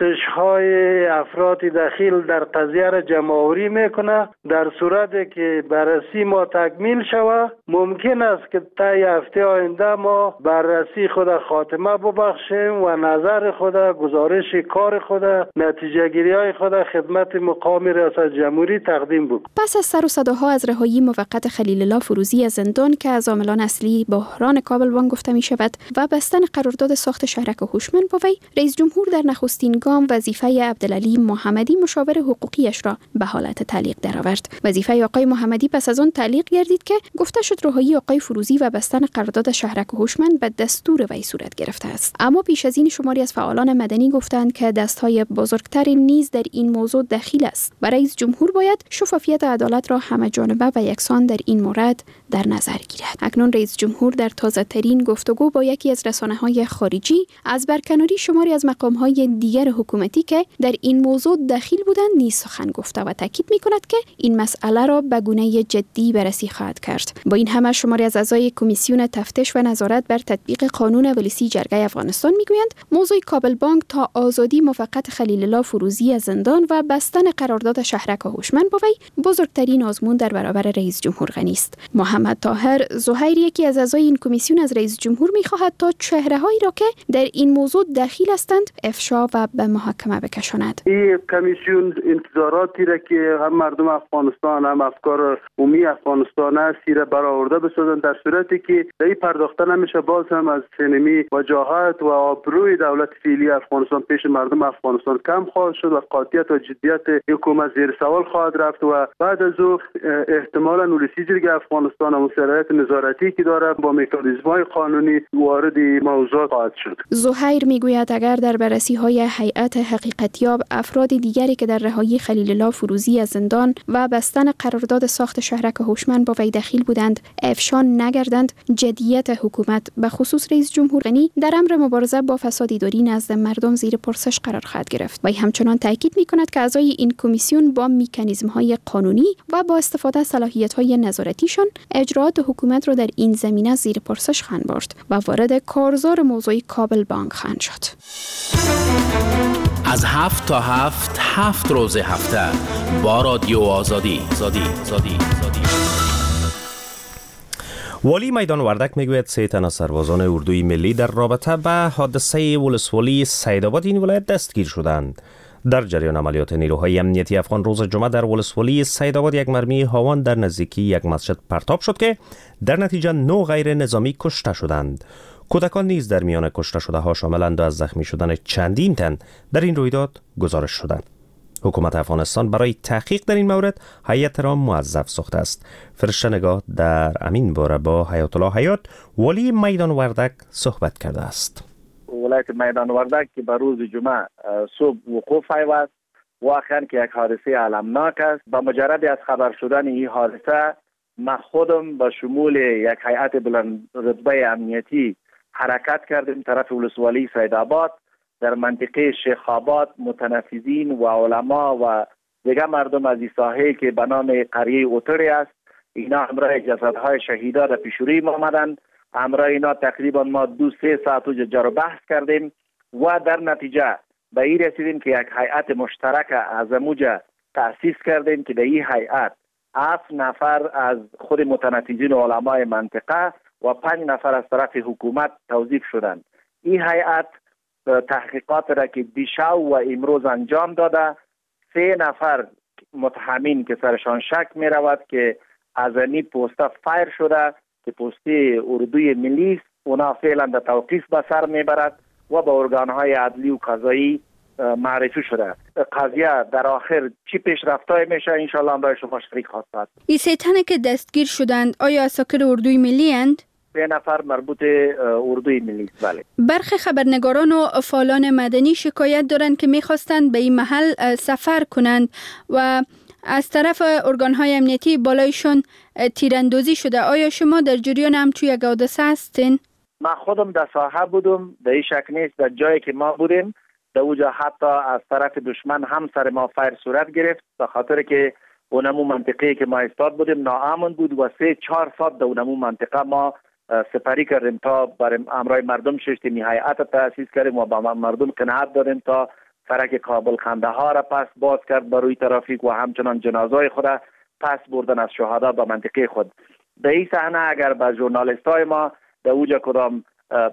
پرسش‌های افراد دخیل در قضیه را جمع‌آوری میکنه. در صورتی که بررسی ما تکمیل شود ممکن است که طی هفته آینده ما بررسی خود خاتمه ببخشیم و نظر خود، گزارش کار خود، نتیجه گیری های خود خدمت مقام ریاست جمهوری تقدیم بود. پس از سر و صداها از رهایی موقت خلیل الله فروزی از زندان که از عاملان اصلی بحران کابل وان گفته می شود و بستن قرارداد ساخت شهرک هوشمند با وی، رئیس جمهور در نخستین گام وظیفه عبدالعلی محمدی مشاور حقوقیش را به حالت تعلیق درآورد. وظیفه آقای محمدی پس از آن تعلیق گردید که گفته شد رهایی آقای فروزی و بستن قرارداد شهرک هوشمند به دستور وی صورت گرفته است. اما پیش از این شماری از فعالان مدنی گفتند که دستهای بزرگتر نیز در این موضوع دخیل است و رئیس جمهور باید شفافیت عدالت را همه‌جانبه و یکسان در این مورد در نظر گیرد. اکنون رئیس جمهور در تازه‌ترین گفتگو با یکی از رسانه‌های خارجی از برکناری شماری از مقام‌های دیگر حکومتی که در این موضوع دخیل بودند نیز سخن گفته و تاکید می‌کند که این مسئله را به گونه جدی بررسی خواهد کرد. با این همه شماری از اعضای کمیسیون تفتیش و نظارت بر تطبیق قانون ولسی جرگه افغانستان می‌گویند موضوع کابل بانک تا آزادی موقت خلیل الله فروزی از زندان و بستن قرارداد شهرک هوشمند با وی بزرگترین آزمون در برابر رئیس جمهور غنی است. محمد طاهر زهیر یکی از اعضای این کمیسیون از رئیس جمهور می‌خواهد تا چهره‌هایی را که در این موضوع دخیل هستند افشا و به محاکمه بکشاند. این کمیسیون انتظاراتی را که هم مردم افغانستان هم افکار عمومی افغانستان است را برآورده بسازند، در صورتی که این پرداخته نمیشه باز هم از سینمی وجاهت و آبروی دولت فعلی افغانستان پیش مردم افغانستان کم خواهد شد و قاطعیت و جدیت حکومت زیر سوال خواهد رفت و بعد از او احتمالاً ولسی جرگه افغانستان و مسئولیت نظارتی که داره با مکانیزم‌های قانونی وارد موضوع خواهد شد. زهیر میگوید اگر در بررسی‌های هیئت حقیقتیاب افراد دیگری که در رهایی خلیل الله فروزی از زندان و بستن قرارداد ساخت شهرک هوشمند با وی دخیل بودند افشا نگردند، جدیت حکومت به خصوص رئیس جمهور غنی در امر مبارزه با فساد اداری نزد مردم زیر پرسش قرار خواهد گرفت. وی همچنان تاکید می‌کند که اعضای این کمیسیون با مکانیزم‌های قانونی و با استفاده از صلاحیت‌های نظارتیشان اجراءات حکومت را در این زمینه زیر پرسش خواهند برد و وارد کارزار موضوع کابل بانک خواهند شد. از 7 تا 7 روز هفته با رادیو آزادی. والی میدان وردک میگوید 3 تن از سربازان اردوی ملی در رابطه به حادثه ولسوالی سیدآباد این ولایت دستگیر شدند. در جریان عملیات نیروهای امنیتی افغان روز جمعه در ولسوالی سیدآباد یک مرمی هاوان در نزدیکی یک مسجد پرتاب شد که در نتیجه 9 غیر نظامی کشته شدند. کودکان نیز در میان کشته شده ها شاملند و از زخمی شدن چندین تن در این رویداد گزارش شدند. حکومت افغانستان برای تحقیق در این مورد هیئت را موظف ساخته است. فرشته نگاه در امین باره با حیات الله حیات والی میدان وردک صحبت کرده است. ولایت میدان وردک که به روز جمعه صبح وقوع پیوست واقعا که یک حادثه المناک است. با مجرد از خبر شدن این حادثه ما خودم با شمول یک هیئت بلند رتبه امنیتی حرکت کردیم طرف ولسوالی سیدآباد. در منطقه شیخ آباد متنفذین و علما و دیگر مردم از این ساحه که به نام قریه اوتری است، اینا همراه جسدهای شهیدا در پیشروی ما آمدند همراه اینا تقریبا ما 2-3 ساعت جر و بحث کردیم و در نتیجه به این رسیدیم که یک هیئت مشترک از اموجه تأسیس کردیم که در این هیئت 7 نفر از خود متنفذین و علمای منطقه و 5 نفر از طرف حکومت توظیف شدند. این هیئت تحقیقات را که دیشب و امروز انجام داده، 3 نفر متهمین که سرشان شک می رود که از این پوسته فایر شده که پوسته اردوی ملی است، اونا فعلا در توقیف به سر می برد و به ارگانهای عدلی و قضایی معرفی شده. قضیه در آخر چی پیشرفت‌های میشه انشالله هم برای شما شریک خواهد بود. این 3 تنه که دستگیر شدند آیا اساکر اردوی ملی اند؟ 3 نفر مربوط اردوی ملی است. بله. برخی خبرنگاران و فعالان مدنی شکایت دارند که میخواستند به این محل سفر کنند و از طرف ارگانهای امنیتی بالایشون تیراندازی شده. آیا شما در جریان همچون یک حادثه هستین؟ من خودم در ساحه بودم، در این شک نیست. در جایی که ما بودیم در اونجا حتی از طرف دشمن هم سر ما فایر صورت گرفت، به خاطر که اونمو منطقه که ما استاد بودیم ناامن بود و 3-4 ساعت در اونمو منطقه ما سپری کردیم تا برای امرای مردم ششتیم هیئت تأسیس کردیم و با مردم قناعت دادیم تا فرق کابل قندهار را پس باز کرد بروی ترافیک و همچنان جنازای خود پس بردن از شهدا به منطقه خود. در این صحنه اگر به ژورنالیستای ما در اوجا کدام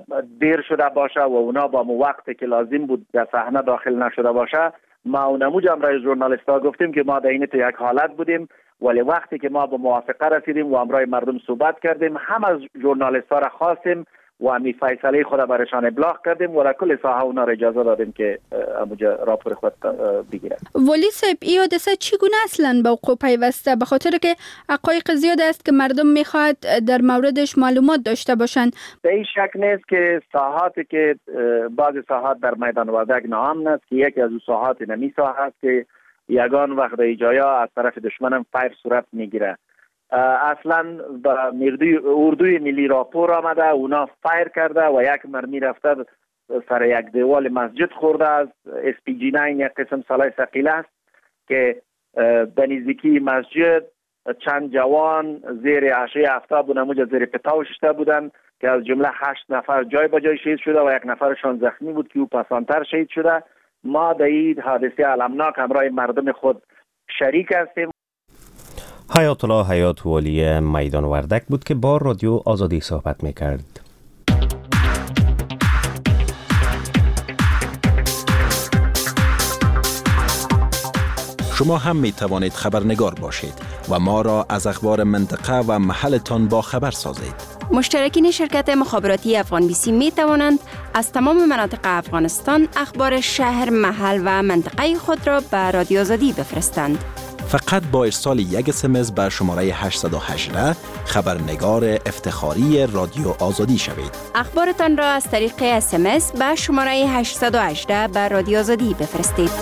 دیر شده باشه و اونا با وقتی که لازم بود در صحنه داخل نشده باشه، ما اونمو امرای ژورنالیستا گفتیم که ما در این یک حالت بودیم، ولی وقتی که ما به موافقه رسیدیم و امرای مردم صحبت کردیم، هم از ژورنالیستا را خواستیم و همی فیصله خود برشان ابلاغ کردیم و کل ساحه اونا را اجازه دادیم که اموجا راپور خود بگیرن. ولی صاحب این حادثه چگونه اصلا به وقوع پیوسته؟ به خاطر که حقایق زیاد است که مردم میخواد در موردش معلومات داشته باشند. به این شک نیست که ساحاتی که بعض ساحات در میدان وردک ناامن است که یکی از اون ساحات نمی ساحه است که یگان وقت ایجایا از طرف دشمنم فایر صورت میگیره. اصلا اردوی ملی راپور آمده، اونا فایر کرده و یک مرمی رفته سر یک دیوال مسجد خورده. از SPG-9 یک قسم سلاح ثقیله است که به نزدیکی مسجد چند جوان زیر عشای افتاب و نموجه زیر پتاو ششته بودن که از جمله 8 نفر جای به جای شهید شده و 1 نفرشان زخمی بود که او پسانتر شهید شده. ما در این حادثه المناک همراه مردم خود شریک هستیم. حیات الله حیات والی میدان وردک بود که با رادیو آزادی صحبت میکرد. شما هم می توانید خبرنگار باشید و ما را از اخبار منطقه و محلتان با خبر سازید. مشترکین شرکت مخابراتی افغان بیسی می توانند از تمام مناطق افغانستان اخبار شهر، محل و منطقه خود را به رادیو آزادی بفرستند. فقط با ارسال یک SMS به شماره 818 خبرنگار افتخاری رادیو آزادی شوید. اخبارتان را از طریق SMS به شماره 818 به رادیو آزادی بفرستید.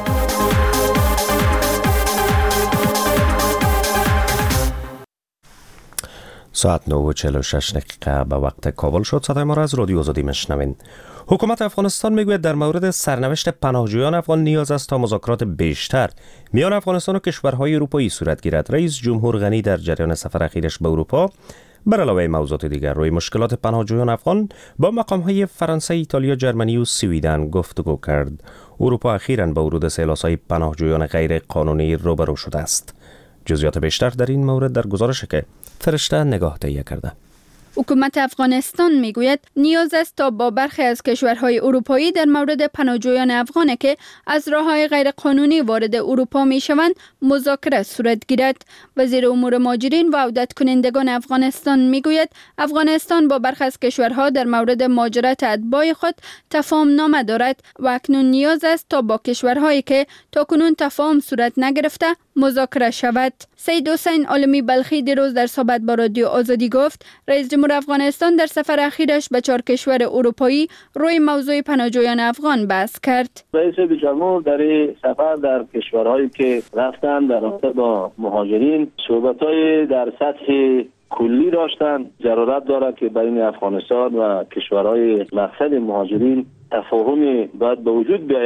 ساعت 9:46 به وقت کابل شد. صدای ما را از رادیو آزادی میشنوین. حکومت افغانستان میگوید در مورد سرنوشت پناهجویان افغان نیاز است تا مذاکرات بیشتر میان افغانستان و کشورهای اروپایی صورت گیرد. رئیس جمهور غنی در جریان سفر اخیرش به اروپا بر علاوه موضوعات دیگر روی مشکلات پناهجویان افغان با مقامهای فرانسه، ایتالیا، جرمنی و سویدن گفتگو کرد. اروپا اخیراً با ورود سیلاسای پناهجویان غیر قانونی روبرو شده است. جزئیات بیشتر در این مورد در گزارشی که فرشته نگاه تهیه کرده. حکومت افغانستان میگوید نیاز است تا با برخی از کشورهای اروپایی در مورد پناهجویان افغان که از راههای غیرقانونی وارد اروپا میشوند مذاکره صورت گیرد. وزیر امور مهاجرین و عودت کنندگان افغانستان میگوید افغانستان با برخی از کشورها در مورد مهاجرت اتباع خود تفاهم نامه دارد و اکنون نیاز است تا با کشورهایی که تاکنون تفاهم صورت نگرفته مذاکره شود. سید حسین عالمی بلخی دیروز در صحبت با رادیو آزادی گفت رئیس جمهور افغانستان در سفر اخیرش به 4 کشور اروپایی روی موضوع پناهجویان افغان بحث کرد. رئیس جمهور در سفر در کشورهایی که رفتن در رابطه با مهاجرین صحبت‌های در سطح کلی داشتن. ضرورت دارد که بین افغانستان و کشورهای مقصد مهاجرین تفاهمی باید به وجود بیاید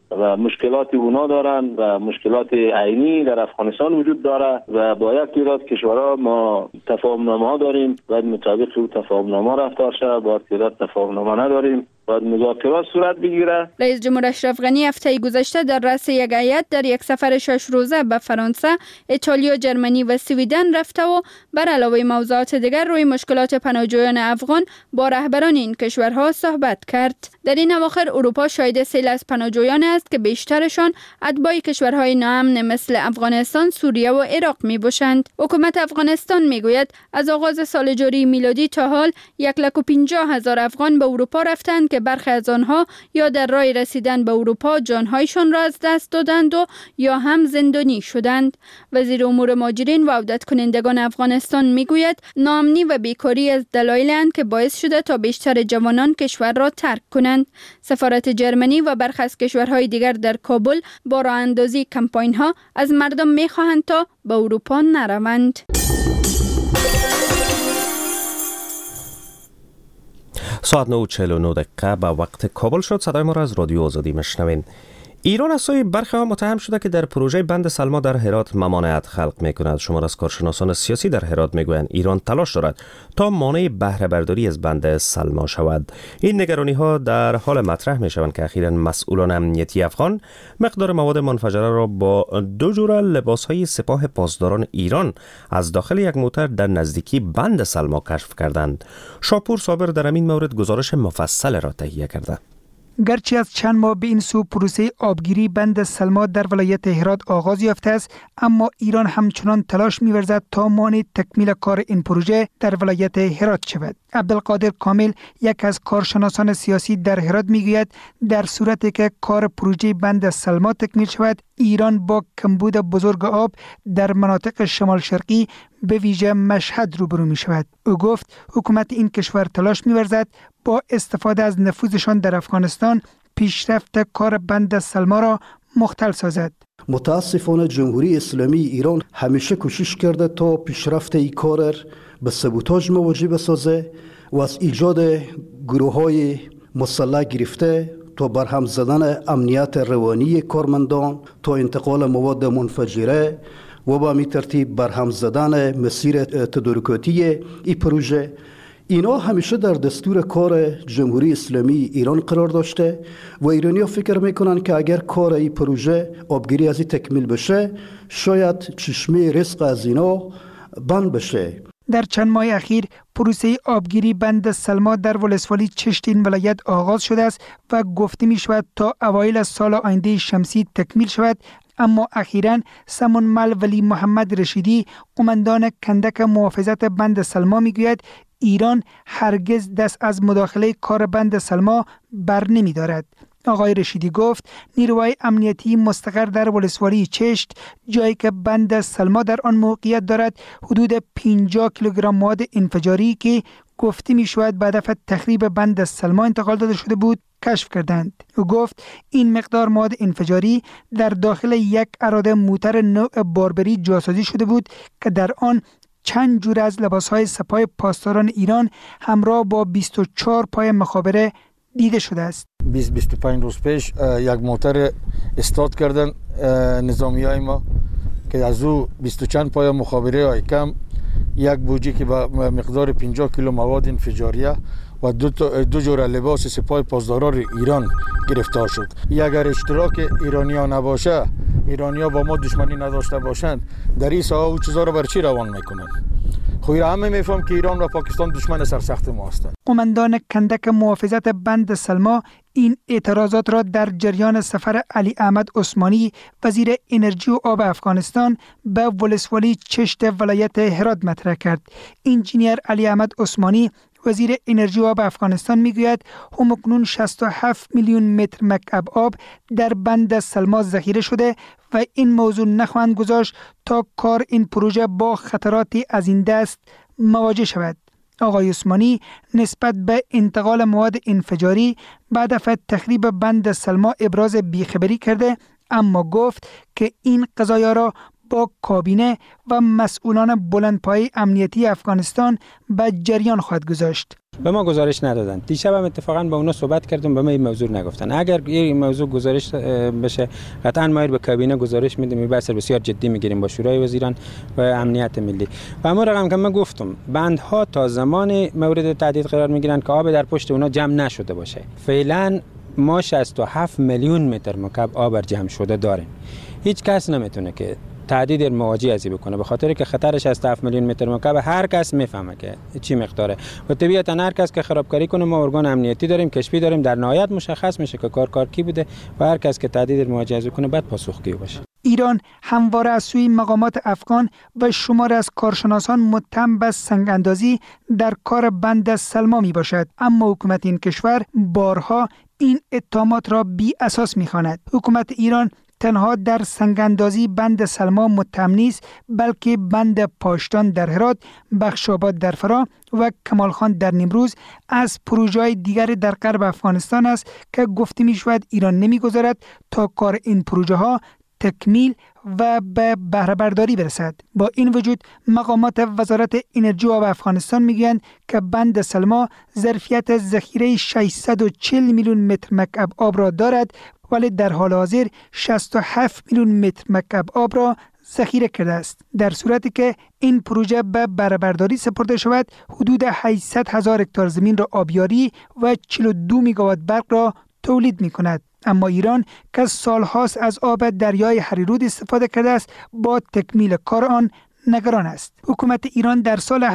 و مشکلات اونا دارن و مشکلات عینی در افغانستان وجود داره و با یک تعداد کشورها ما تفاهمنامه ها داریم و مطابق اون تفاهمنامه رفتار شود، با تعداد تفاهمنامه نداریم باید مذاکرات صورت بگیره. رئیس جمهور اشرف غنی هفته گذشته در رأس یک هیئت در یک سفر 6 روزه به فرانسه، ایتالیا، جرمنی و سویدن رفته و بر علاوه موضوعات دیگر روی مشکلات پناهجویان افغان با رهبران این کشورها صحبت کرد. در این اواخر اروپا شاهد سیل از پناهجویان است که بیشترشان اتباع کشورهای ناامن مثل افغانستان، سوریه و عراق میباشند. حکومت افغانستان میگوید از آغاز سال جاری میلادی تا حال 150,000 افغان به اروپا رفتند که برخی از آنها یا در راه رسیدن به اروپا جانهایشان را از دست دادند و یا هم زندانی شدند. وزیر امور مهاجرین و عودت کنندگان افغانستان میگوید ناامنی و بیکاری از دلایلند که باعث شده تا بیشتر جوانان کشور را ترک کنند. سفارت جرمنی و برخی از کشورهای دیگر در کابل با راه اندازی کمپاین ها از مردم میخواهند تا به اروپا نروند. ساعت 9:49 به وقت کابل شد. صدای ما را از رادیو آزادی مشنوین. ایران از سوی برخی ها متهم شده که در پروژه بند سلما در هرات ممانعت خلق میکند. شمار از کارشناسان سیاسی در هرات میگویند ایران تلاش دارد تا مانع بهره برداری از بند سلما شود. این نگرانی ها در حال مطرح میشوند که اخیراً مسئولان امنیتی افغان مقدار مواد منفجره را با 2 جور لباس های سپاه پاسداران ایران از داخل یک موتر در نزدیکی بند سلما کشف کردند. شاپور صابر در این مورد گزارش مفصل را تهیه کرده. گرچه از چند ماه به این سو پروسه آبگیری بند سلما در ولایت هرات آغاز یافته است، اما ایران همچنان تلاش می‌ورزد تا مانع تکمیل کار این پروژه در ولایت هرات شود. عبدالقادر کامل، یک از کارشناسان سیاسی در هرات میگوید در صورتی که کار پروژه بند سلما تکمیل شود، ایران با کمبود بزرگ آب در مناطق شمال شرقی به ویژه مشهد روبرو می شود. او گفت حکومت این کشور تلاش می ورزد با استفاده از نفوذشان در افغانستان پیشرفت کار بند سلما را مختل سازد. متاسفانه جمهوری اسلامی ایران همیشه کوشش کرده تا پیشرفت این کار به سبوتاژ مواجه بسازه و از ایجاد گروه‌های مسلح گرفته تا برهم زدن امنیت روانی کارمندان، تا انتقال مواد منفجره و با می ترتیب برهم زدن مسیر تدارکاتی این پروژه. اینا همیشه در دستور کار جمهوری اسلامی ایران قرار داشته و ایرانی‌ها فکر میکنن که اگر کار این پروژه آبگیری از این تکمیل بشه شاید چشمه رزق از اینا بند بشه. در چند ماه اخیر پروسه آبگیری بند سلما در ولسوالی چشت این ولایت آغاز شده است و گفته می شود تا اوایل از سال آینده شمسی تکمیل شود، اما اخیراً سمون مل ولی محمد رشیدی، قماندان کندک محافظت بند سلما میگوید ایران هرگز دست از مداخله کار بند سلما بر نمی دارد. آقای رشیدی گفت نیروهای امنیتی مستقر در ولسوالی چشت، جایی که بند سلما در آن موقعیت دارد، حدود 50 کیلوگرم مواد انفجاری که گفته می شود به هدف تخریب بند سلما انتقال داده شده بود کشف کردند. او گفت این مقدار مواد انفجاری در داخل یک اراده موتر نوع باربری جاسازی شده بود که در آن چند جور از لباسهای سپاه پاسداران ایران همراه با 24 پای مخابره دیده شده است. 20-25 روز پیش یک موتر استارت کردن نظامیای ما که از او 20 چند پای مخابره های کم، یک بوجی که با مقدار 50 کیلو مواد انفجاریه و دو جور لباس سپاه پاسداران ایران گرفتار شد. اگر اشتراک ایرانی‌ها نباشه، ایرانی‌ها با ما دشمنی نداشته باشند، در این ساحه او چیزا رو بر چی روان میکنن؟ خود همه میفهم که ایران و پاکستان دشمن سرسخت ما هستند. قماندان کندک محافظت بند سلما این اعتراضات را در جریان سفر علی احمد عثمانی وزیر انرژی و آب افغانستان به ولسوالی چشت ولایت هرات مطرح کرد. انجینیر علی احمد عثمانی وزیر انرژی و آب افغانستان میگوید همکنون 67 میلیون متر مکعب آب در بند سلما ذخیره شده و این موضوع نخواهند گذاشت تا کار این پروژه با خطراتی از این دست مواجه شود. آقای عثمانی نسبت به انتقال مواد انفجاری به هدف تخریب بند سلما ابراز بیخبری کرده، اما گفت که این قضایا را با کابینه و مسئولان بلندپایه امنیتی افغانستان به جریان خواهد گذاشت. به ما گزارش ندادن. دیشب هم اتفاقا با اونا صحبت کردم، به ما این موضوع نگفتن. اگر این موضوع گزارش بشه قطعا ما به کابینه گزارش میدیم، این بحث بسیار جدی میگیریم با شورای وزیران و امنیت ملی. و اما رقم که من گفتم بندها تا زمان مورد تهدید قرار میگیرن که آب در پشت اونا جمع نشده باشه. فعلا ما 67 میلیون متر مکعب آب جمع شده داریم. هیچ کس نمیتونه که تهدید مواجه ازی بکنه، به خاطر که خطر 67 میلیون متر مکعب هر کس میفهمه که چی مقداره و طبیعتا هر کس که خرابکاری کنه ما ارگان امنیتی داریم، کشفی داریم، در نهایت مشخص میشه که کار کی بوده و هر کس که تهدید مواجه ازی کنه بعد پاسخگوی باشه. ایران همواره از سوی مقامات افغان و شمار از کارشناسان متهم به سنگ‌اندازی در کار بند سلما می باشد، اما حکومت این کشور بارها این اتهامات را بی اساس می خواند. حکومت ایران تنها در سنگ‌اندازی بند سلما متهم نیست، بلکه بند پاشتان در هرات، بخشاباد در فرا و کمالخان در نیمروز از پروژه‌های دیگر در غرب افغانستان است که گفته می شود ایران نمی‌گذارد تا کار این پروژه‌ها تکمیل و به بهره برداری برسد. با این وجود مقامات وزارت انرژی و آب افغانستان میگویند که بند سلما ظرفیت ذخیره 640 میلیون متر مکعب آب را دارد، ولی در حال حاضر 67 میلیون متر مکعب آب را ذخیره کرده است. در صورتی که این پروژه به بهره برداری سپرده شود، حدود 800,000 هکتار زمین را آبیاری و 42 میگاوات برق را تولید می کند. اما ایران که سالهاست از آب دریای هریرود استفاده کرده است، با تکمیل کار آن نگران است. حکومت ایران در سال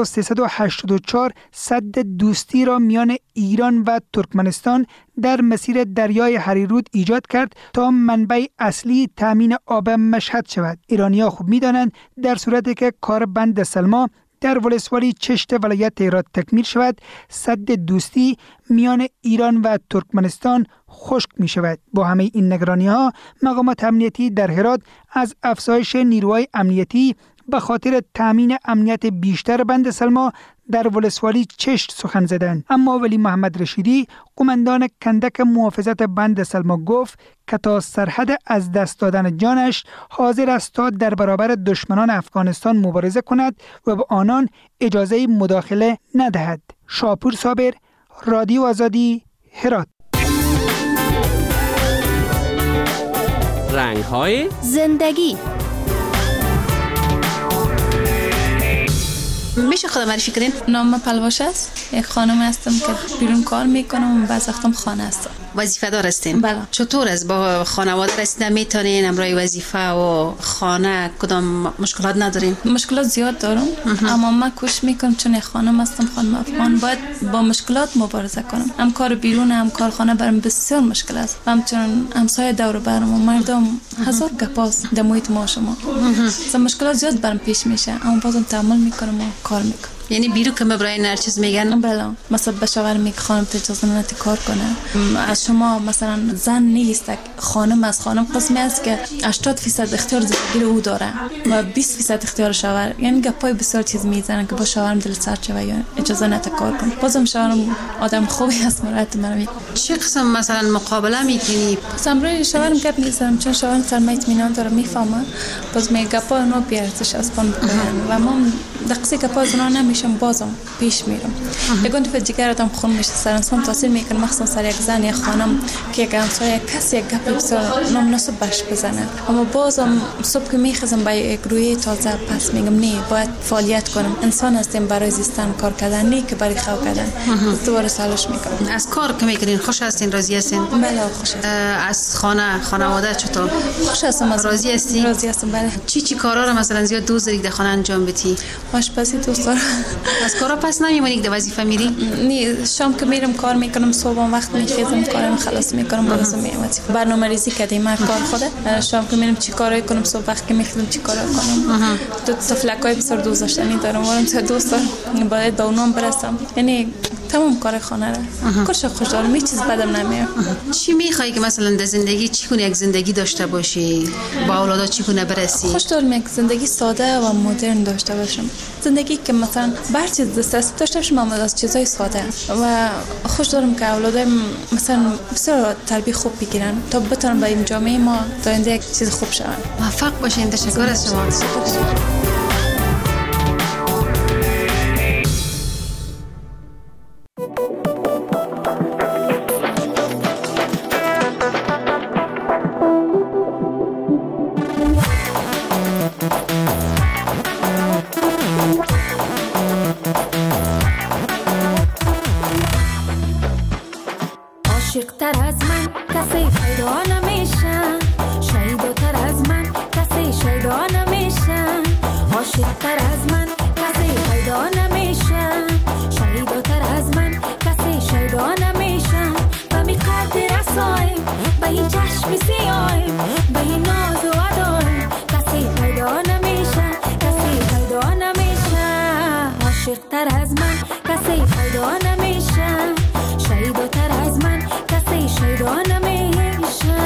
1384 سد دوستی را میان ایران و ترکمنستان در مسیر دریای هریرود ایجاد کرد تا منبع اصلی تامین آب مشهد شود. ایرانی‌ها خوب می‌دانند در صورتی که کار بند سلما در ولسوالی چشت ولایت هرات تکمیل شود، سد دوستی میان ایران و ترکمنستان خشک می شود. با همه این نگرانی ها، مقامات امنیتی در هرات از افزایش نیروهای امنیتی به خاطر تامین امنیت بیشتر بند سلما در ولسوالی چشت سخن زدند. اما ولی محمد رشیدی، قماندان کندک محافظت بند سلما، گفت که تا سرحد از دست دادن جانش حاضر است تا در برابر دشمنان افغانستان مبارزه کند و به آنان اجازه مداخله ندهد. شاپور صابر، رادیو آزادی، هرات. رنگ‌های زندگی. میشه خودم معرفی کنین؟ نام پلواش است. یک خانم هستم که بیرون کار میکنم و بعض وقتم خانه هستم. وظیفه دار هستین؟ بله. چطور است با خانواده رسیدن میتونین امرای وظیفه و خانه کدام مشکلات ندارین؟ مشکلات زیاد دارم اما من کوشش میکنم چون یک خانم هستم، خانم افغان، باید با مشکلات مبارزه کنم. هم کار بیرون هم کار خانه برام بسیار مشکل است. همچنین همسایه دور برم و مردم هزار گپاس در محیط ما شما. مشکلات زیاد برام پیش میشه اما بازم تحمل میکنم و کار میکنم. یعنی بیرون که برای هر چیز میگن؟ بله. مثلا به شوهر میگه خانم اجازه ندید کار کنه. از شما مثلا زن نیست، خانم از خانم قسمی است که 80% اختیار زندگی او داره و 20% اختیار شوهر. یعنی گپای بسیار چیز میزنن که با شوهرم دل سرد شه یا اجازه نده کار کنه. بازم شوهرم آدم خوبی است، مراد منو میگه. چه قسم مثلا مقابله میکنی؟ سمرای شوهرم گپ میزنم چون شوهرم سرمایه اطمینان داره، میفهمه. باز میگه گپا نو بیارزش است پون و من دقیقاً گپا زنا نمیشم، بازم پیش میرم. یکون تو دیگر آدم خون میشه، سر انسان تاثیر میکنه، مخصوصا سر یک زن یا خانم که یک همسایه کسی یک گپ بسیار نامناسب بهش بزنه. اما بازم صبح که میخزم با یک روی تازه پس میگم نه، باید فعالیت کنم. انسان هستیم برای زیستن کار کردن، نه که برای خو کردن. دوباره سالش میکنم. از کار که میکنین خوش هستین، راضی هستین؟ بله خوش هستم. از خانواده چطور؟ خوش هستم. راضی هستی؟ راضی هستم. بله. چی کارا رو مثلا زیاد دوست داری در خانه انجام بدی؟ آشپزی دوست دارم. از کارا پس نمیمونی که وظیفه میری؟ نه، شام که میرم کار میکنم، صبح وقت میخیزم کارم خلاص میکنم، بازم میام برنامه‌ریزی کردیم من کار خوده. شام که میرم چی کارایی کنم، صبح وقت که میخیزم چی کارا کنم. تو طفلکای بسیار دوست داشتنی دارم، وارم تو دوست دارم باید با اونام برسم. یعنی تمام کار خانه را کلش خوش دارم، هیچ چیز بدم نمیاد. چی میخوای که مثلا در زندگی چی کنی، یک زندگی داشته باشی، با اولادات چی کنه برسی؟ خوش دارم یک زندگی ساده و مدرن داشته باشم، زندگی که مثلا بر چیز دست داشته باشم اما از چیزای ساده، و خوش دارم که اولادم مثلا بسیار تربیت خوب بگیرن تا بتونن با این جامعه ما تا آینده یک چیز خوب شون. موفق باشین. تشکر از شما. عاشق‌تر از من کسی پیدا نمیشه، شیداتر از من کسی شیدا نمیشه. عاشق‌تر از من کسی پیدا نمیشه، شیداتر از من کسی شیدا نمیشه. و می قدر رسایم به این چشم سیایم، به این ناز و ادایم کسی پیدا نمیشه، کسی پیدا نمیشه. عاشق‌تر از من کسی پیدا نمیشه، شیداتر از من کسی شیدا نمیشه.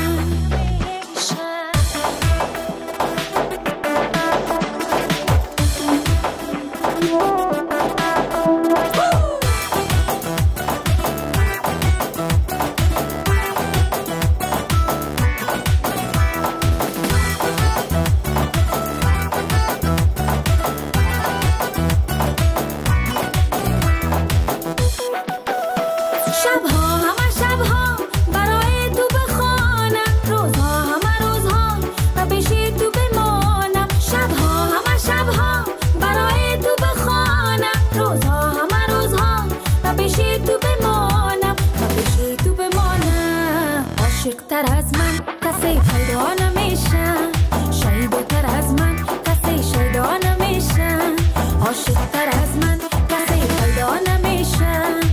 عاشق‌تر از من کسی پیدا نمیشه، شیداتر از من کسی شیدا نمیشه. عاشق‌تر از من کسی پیدا نمیشه،